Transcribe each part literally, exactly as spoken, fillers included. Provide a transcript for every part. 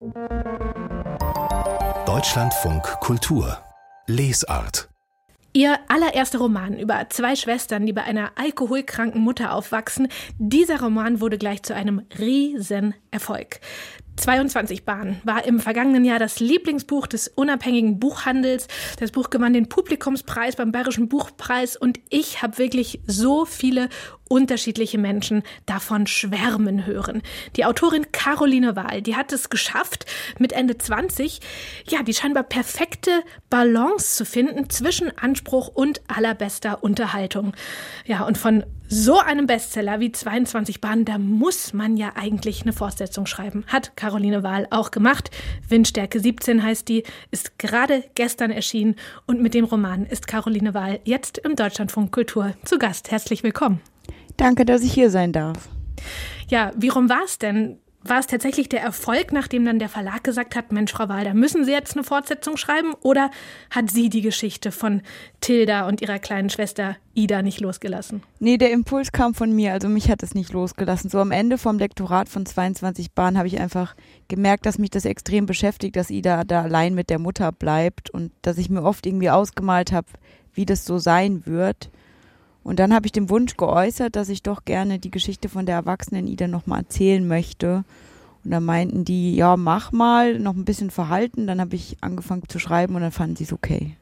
Deutschlandfunk Kultur Lesart. Ihr allererster Roman über zwei Schwestern, die bei einer alkoholkranken Mutter aufwachsen, dieser Roman wurde gleich zu einem Riesenerfolg. zweiundzwanzig Bahnen war im vergangenen Jahr das Lieblingsbuch des unabhängigen Buchhandels. Das Buch gewann den Publikumspreis beim Bayerischen Buchpreis und ich habe wirklich so viele unterschiedliche Menschen davon schwärmen hören. Die Autorin Caroline Wahl, die hat es geschafft, mit Ende zwanzig, ja, die scheinbar perfekte Balance zu finden zwischen Anspruch und allerbester Unterhaltung. Ja, und von so einem Bestseller wie zweiundzwanzig Bahnen, da muss man ja eigentlich eine Fortsetzung schreiben. Hat Caroline Wahl auch gemacht. Windstärke siebzehn heißt die, ist gerade gestern erschienen und mit dem Roman ist Caroline Wahl jetzt im Deutschlandfunk Kultur zu Gast. Herzlich willkommen. Danke, dass ich hier sein darf. Ja, wie rum war es denn? War es tatsächlich der Erfolg, nachdem dann der Verlag gesagt hat, Mensch, Frau Wahl, da müssen Sie jetzt eine Fortsetzung schreiben? Oder hat sie die Geschichte von Tilda und ihrer kleinen Schwester Ida nicht losgelassen? Nee, der Impuls kam von mir, also mich hat es nicht losgelassen. So am Ende vom Lektorat von zweiundzwanzig Bahnen habe ich einfach gemerkt, dass mich das extrem beschäftigt, dass Ida da allein mit der Mutter bleibt und dass ich mir oft irgendwie ausgemalt habe, wie das so sein wird. Und dann habe ich den Wunsch geäußert, dass ich doch gerne die Geschichte von der erwachsenen Ida nochmal erzählen möchte. Und dann meinten die, ja, mach mal, noch ein bisschen verhalten. Dann habe ich angefangen zu schreiben und dann fanden sie es okay.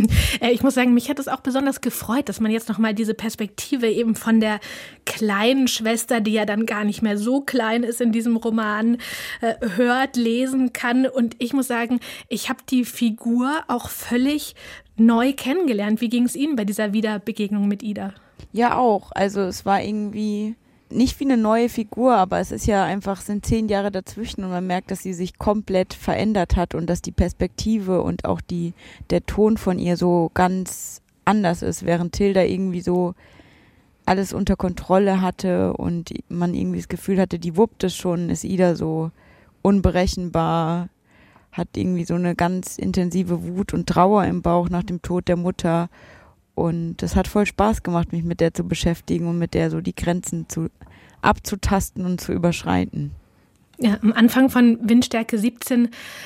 Ich muss sagen, mich hat es auch besonders gefreut, dass man jetzt nochmal diese Perspektive eben von der kleinen Schwester, die ja dann gar nicht mehr so klein ist in diesem Roman, äh, hört, lesen kann. Und ich muss sagen, ich habe die Figur auch völlig neu kennengelernt. Wie ging es Ihnen bei dieser Wiederbegegnung mit Ida? Ja, auch. Also es war irgendwie nicht wie eine neue Figur, aber es ist ja einfach, sind zehn Jahre dazwischen und man merkt, dass sie sich komplett verändert hat und dass die Perspektive und auch die, der Ton von ihr so ganz anders ist, während Tilda irgendwie so alles unter Kontrolle hatte und man irgendwie das Gefühl hatte, die wuppt es schon, ist Ida so unberechenbar, hat irgendwie so eine ganz intensive Wut und Trauer im Bauch nach dem Tod der Mutter. Und das hat voll Spaß gemacht, mich mit der zu beschäftigen und mit der so die Grenzen zu abzutasten und zu überschreiten. Ja, am Anfang von Windstärke siebzehn,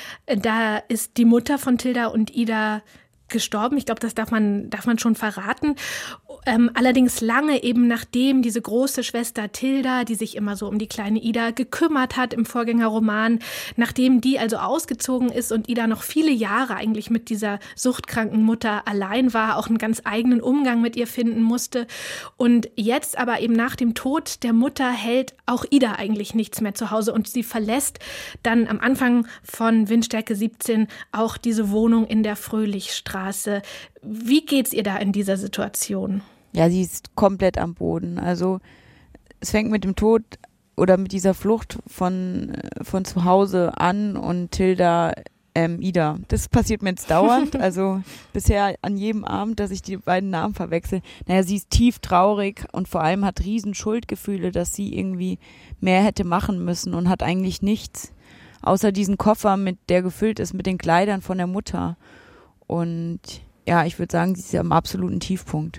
da ist die Mutter von Tilda und Ida gestorben. Ich glaube, das darf man, darf man schon verraten. Ähm, allerdings lange eben nachdem diese große Schwester Tilda, die sich immer so um die kleine Ida gekümmert hat im Vorgängerroman, nachdem die also ausgezogen ist und Ida noch viele Jahre eigentlich mit dieser suchtkranken Mutter allein war, auch einen ganz eigenen Umgang mit ihr finden musste. Und jetzt aber eben nach dem Tod der Mutter hält auch Ida eigentlich nichts mehr zu Hause und sie verlässt dann am Anfang von Windstärke siebzehn auch diese Wohnung in der Fröhlichstraße. Wie geht's ihr da in dieser Situation? Ja, sie ist komplett am Boden. Also es fängt mit dem Tod oder mit dieser Flucht von, von zu Hause an und Tilda, ähm, Ida. Das passiert mir jetzt dauernd. Also bisher an jedem Abend, dass ich die beiden Namen verwechsel. Naja, sie ist tief traurig und vor allem hat riesen Schuldgefühle, dass sie irgendwie mehr hätte machen müssen und hat eigentlich nichts, außer diesen Koffer, mit der gefüllt ist mit den Kleidern von der Mutter. Und ja, ich würde sagen, sie ist am absoluten Tiefpunkt.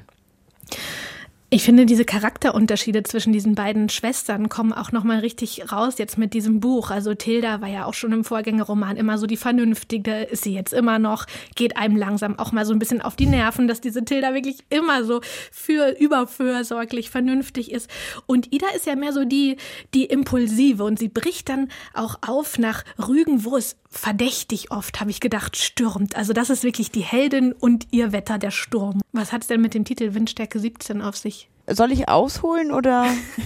Ich finde, diese Charakterunterschiede zwischen diesen beiden Schwestern kommen auch nochmal richtig raus jetzt mit diesem Buch. Also Tilda war ja auch schon im Vorgängerroman immer so die Vernünftige, ist sie jetzt immer noch, geht einem langsam auch mal so ein bisschen auf die Nerven, dass diese Tilda wirklich immer so für überfürsorglich vernünftig ist. Und Ida ist ja mehr so die, die Impulsive und sie bricht dann auch auf nach Rügen, wo es verdächtig oft, habe ich gedacht, stürmt. Also das ist wirklich die Heldin und ihr Wetter, der Sturm. Was hat es denn mit dem Titel Windstärke siebzehn auf sich? Soll ich ausholen oder?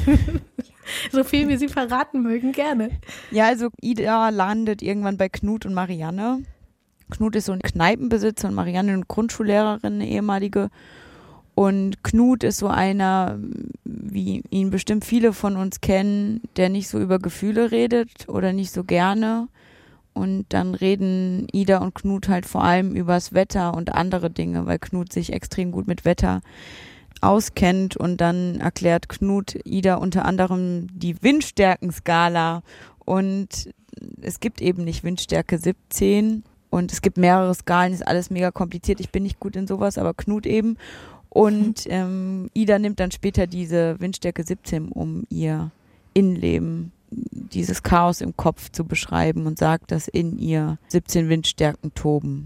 So viel wie Sie verraten mögen, gerne. Ja, also Ida landet irgendwann bei Knut und Marianne. Knut ist so ein Kneipenbesitzer und Marianne eine Grundschullehrerin, eine ehemalige. Und Knut ist so einer, wie ihn bestimmt viele von uns kennen, der nicht so über Gefühle redet oder nicht so gerne. Und dann reden Ida und Knut halt vor allem übers Wetter und andere Dinge, weil Knut sich extrem gut mit Wetter auskennt. Und dann erklärt Knut Ida unter anderem die Windstärkenskala. Und es gibt eben nicht Windstärke siebzehn. Und es gibt mehrere Skalen, ist alles mega kompliziert. Ich bin nicht gut in sowas, aber Knut eben. Und ähm, Ida nimmt dann später diese Windstärke siebzehn, um ihr Innenleben dieses Chaos im Kopf zu beschreiben und sagt, dass in ihr siebzehn Windstärken toben.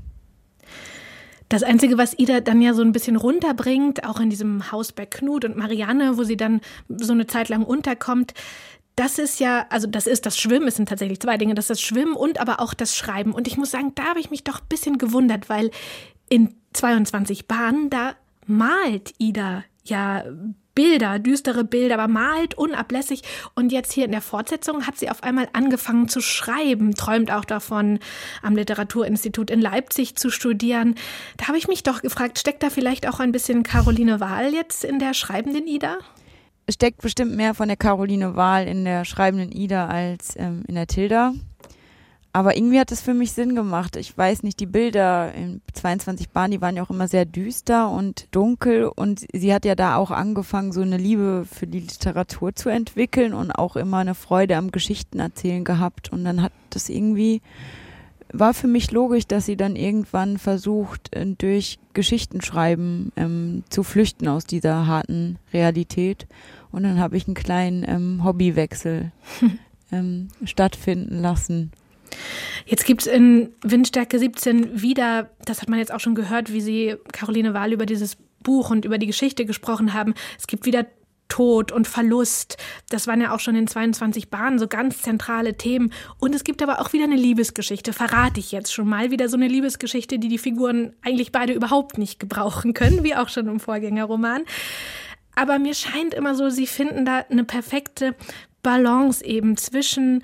Das Einzige, was Ida dann ja so ein bisschen runterbringt, auch in diesem Haus bei Knut und Marianne, wo sie dann so eine Zeit lang unterkommt, das ist ja, also das ist das Schwimmen, es sind tatsächlich zwei Dinge, das ist das Schwimmen und aber auch das Schreiben. Und ich muss sagen, da habe ich mich doch ein bisschen gewundert, weil in zweiundzwanzig Bahnen, da malt Ida ja Bilder, düstere Bilder, aber malt unablässig. Und jetzt hier in der Fortsetzung hat sie auf einmal angefangen zu schreiben, träumt auch davon, am Literaturinstitut in Leipzig zu studieren. Da habe ich mich doch gefragt, steckt da vielleicht auch ein bisschen Caroline Wahl jetzt in der schreibenden Ida? Es steckt bestimmt mehr von der Caroline Wahl in der schreibenden Ida als ähm, in der Tilda. Aber irgendwie hat es für mich Sinn gemacht. Ich weiß nicht, die Bilder in zweiundzwanzig Bahnen, die waren ja auch immer sehr düster und dunkel. Und sie hat ja da auch angefangen, so eine Liebe für die Literatur zu entwickeln und auch immer eine Freude am Geschichtenerzählen gehabt. Und dann hat das irgendwie, war für mich logisch, dass sie dann irgendwann versucht, durch Geschichtenschreiben ähm, zu flüchten aus dieser harten Realität. Und dann habe ich einen kleinen ähm, Hobbywechsel ähm, stattfinden lassen. Jetzt gibt es in Windstärke siebzehn wieder, das hat man jetzt auch schon gehört, wie Sie, Caroline Wahl, über dieses Buch und über die Geschichte gesprochen haben. Es gibt wieder Tod und Verlust. Das waren ja auch schon in zweiundzwanzig Bahnen so ganz zentrale Themen. Und es gibt aber auch wieder eine Liebesgeschichte, verrate ich jetzt schon mal. Wieder so eine Liebesgeschichte, die die Figuren eigentlich beide überhaupt nicht gebrauchen können, wie auch schon im Vorgängerroman. Aber mir scheint immer so, Sie finden da eine perfekte Balance eben zwischen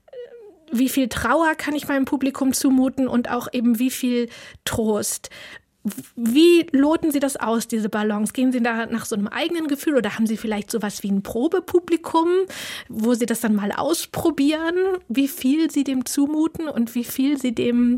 wie viel Trauer kann ich meinem Publikum zumuten und auch eben wie viel Trost. Wie loten Sie das aus, diese Balance? Gehen Sie da nach so einem eigenen Gefühl oder haben Sie vielleicht sowas wie ein Probepublikum, wo Sie das dann mal ausprobieren, wie viel Sie dem zumuten und wie viel Sie dem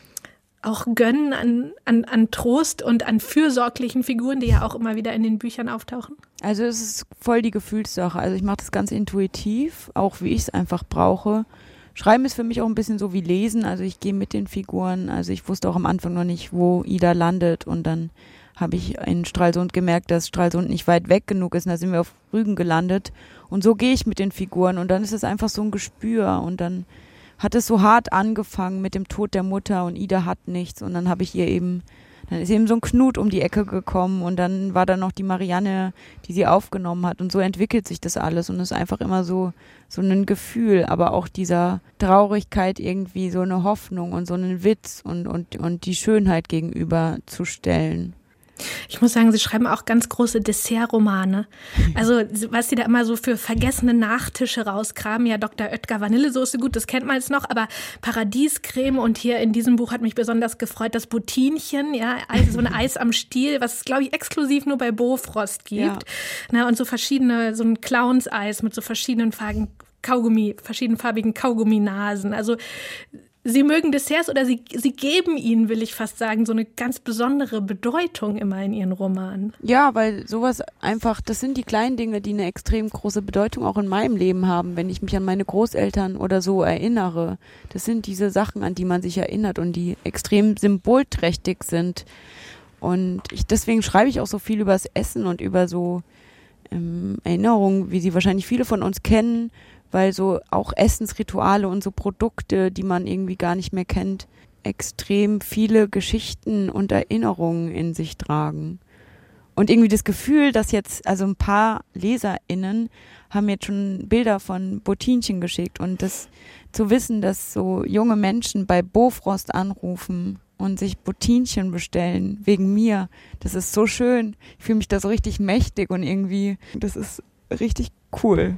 auch gönnen an, an, an Trost und an fürsorglichen Figuren, die ja auch immer wieder in den Büchern auftauchen? Also es ist voll die Gefühlssache. Also ich mache das ganz intuitiv, auch wie ich es einfach brauche. Schreiben ist für mich auch ein bisschen so wie Lesen, also ich gehe mit den Figuren, also ich wusste auch am Anfang noch nicht, wo Ida landet und dann habe ich in Stralsund gemerkt, dass Stralsund nicht weit weg genug ist und da sind wir auf Rügen gelandet und so gehe ich mit den Figuren und dann ist es einfach so ein Gespür und dann hat es so hart angefangen mit dem Tod der Mutter und Ida hat nichts und dann habe ich ihr eben, dann ist eben so ein Knut um die Ecke gekommen und dann war da noch die Marianne, die sie aufgenommen hat und so entwickelt sich das alles und es ist einfach immer so so ein Gefühl, aber auch dieser Traurigkeit irgendwie so eine Hoffnung und so einen Witz und, und, und die Schönheit gegenüberzustellen. Ich muss sagen, Sie schreiben auch ganz große Dessertromane. Also was Sie da immer so für vergessene Nachtische rauskramen, ja Doktor Oetker Vanillesoße, gut, das kennt man jetzt noch, aber Paradiescreme und hier in diesem Buch hat mich besonders gefreut, das Boutinchen, ja, also so ein Eis am Stiel, was es glaube ich exklusiv nur bei Bofrost gibt. Ja. Na, und so verschiedene, so ein Clownseis mit so verschiedenen Farben Kaugummi, verschiedenfarbigen Kaugumminasen. Also Sie mögen Desserts oder sie, sie geben ihnen, will ich fast sagen, so eine ganz besondere Bedeutung immer in ihren Romanen. Ja, weil sowas einfach, das sind die kleinen Dinge, die eine extrem große Bedeutung auch in meinem Leben haben, wenn ich mich an meine Großeltern oder so erinnere. Das sind diese Sachen, an die man sich erinnert und die extrem symbolträchtig sind. Und ich, deswegen schreibe ich auch so viel über das Essen und über so ähm, Erinnerungen, wie sie wahrscheinlich viele von uns kennen, weil so auch Essensrituale und so Produkte, die man irgendwie gar nicht mehr kennt, extrem viele Geschichten und Erinnerungen in sich tragen. Und irgendwie das Gefühl, dass jetzt, also ein paar LeserInnen haben jetzt schon Bilder von Boutinchen geschickt und das zu wissen, dass so junge Menschen bei Bofrost anrufen und sich Boutinchen bestellen, wegen mir, das ist so schön. Ich fühle mich da so richtig mächtig und irgendwie, das ist richtig cool.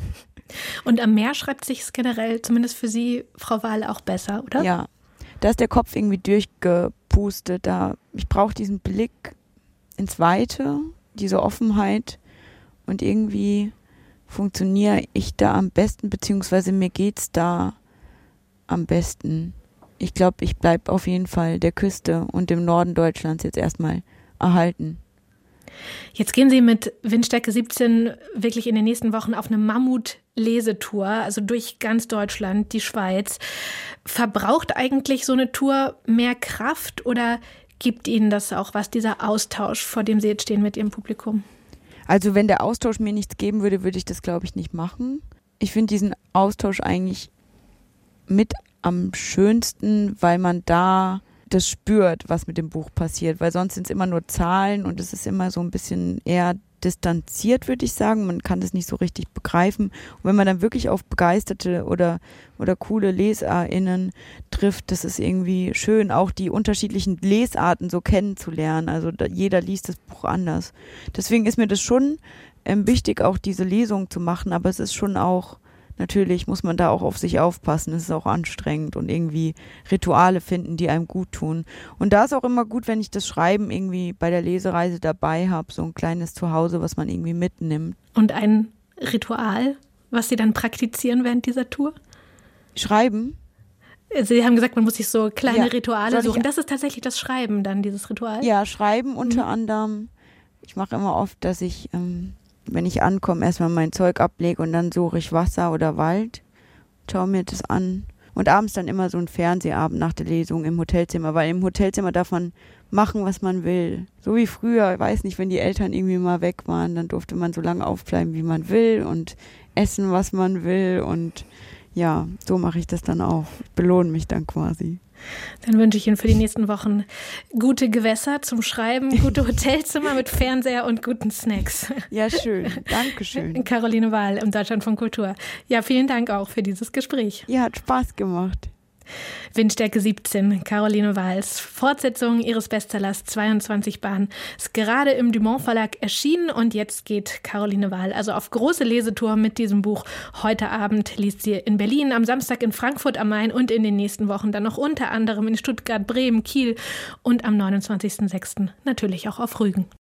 Und am Meer schreibt sich es generell, zumindest für Sie, Frau Wahl, auch besser, oder? Ja, da ist der Kopf irgendwie durchgepustet. Da, ich brauche diesen Blick ins Weite, diese Offenheit und irgendwie funktioniere ich da am besten, beziehungsweise mir geht's da am besten. Ich glaube, ich bleibe auf jeden Fall der Küste und dem Norden Deutschlands jetzt erstmal erhalten. Jetzt gehen Sie mit Windstärke siebzehn wirklich in den nächsten Wochen auf eine Mammut-Lesetour, also durch ganz Deutschland, die Schweiz. Verbraucht eigentlich so eine Tour mehr Kraft oder gibt Ihnen das auch was, dieser Austausch, vor dem Sie jetzt stehen mit Ihrem Publikum? Also wenn der Austausch mir nichts geben würde, würde ich das, glaube ich, nicht machen. Ich finde diesen Austausch eigentlich mit am schönsten, weil man da das spürt, was mit dem Buch passiert, weil sonst sind es immer nur Zahlen und es ist immer so ein bisschen eher distanziert, würde ich sagen. Man kann das nicht so richtig begreifen. Und wenn man dann wirklich auf begeisterte oder, oder coole LeserInnen trifft, das ist irgendwie schön, auch die unterschiedlichen Lesarten so kennenzulernen. Also da, jeder liest das Buch anders. Deswegen ist mir das schon ähm, wichtig, auch diese Lesung zu machen, aber es ist schon auch, natürlich muss man da auch auf sich aufpassen, es ist auch anstrengend und irgendwie Rituale finden, die einem gut tun. Und da ist auch immer gut, wenn ich das Schreiben irgendwie bei der Lesereise dabei habe, so ein kleines Zuhause, was man irgendwie mitnimmt. Und ein Ritual, was Sie dann praktizieren während dieser Tour? Schreiben? Sie haben gesagt, man muss sich so kleine Ja, Rituale soll ich- suchen. Das ist tatsächlich das Schreiben dann, dieses Ritual? Ja, Schreiben unter Mhm. anderem. Ich mache immer oft, dass ich, ähm, wenn ich ankomme, erstmal mein Zeug ablege und dann suche ich Wasser oder Wald, schaue mir das an. Und abends dann immer so ein Fernsehabend nach der Lesung im Hotelzimmer, weil im Hotelzimmer darf man machen, was man will. So wie früher, ich weiß nicht, wenn die Eltern irgendwie mal weg waren, dann durfte man so lange aufbleiben, wie man will und essen, was man will. Und ja, so mache ich das dann auch. Ich belohne mich dann quasi. Dann wünsche ich Ihnen für die nächsten Wochen gute Gewässer zum Schreiben, gute Hotelzimmer mit Fernseher und guten Snacks. Ja, schön. Dankeschön. Caroline Wahl im Deutschlandfunk Kultur. Ja, vielen Dank auch für dieses Gespräch. Ja, hat Spaß gemacht. Windstärke siebzehn, Caroline Wahls Fortsetzung ihres Bestsellers zweiundzwanzig Bahnen ist gerade im Dumont Verlag erschienen und jetzt geht Caroline Wahl also auf große Lesetour mit diesem Buch. Heute Abend liest sie in Berlin, am Samstag in Frankfurt am Main und in den nächsten Wochen dann noch unter anderem in Stuttgart, Bremen, Kiel und am neunundzwanzigsten sechsten natürlich auch auf Rügen.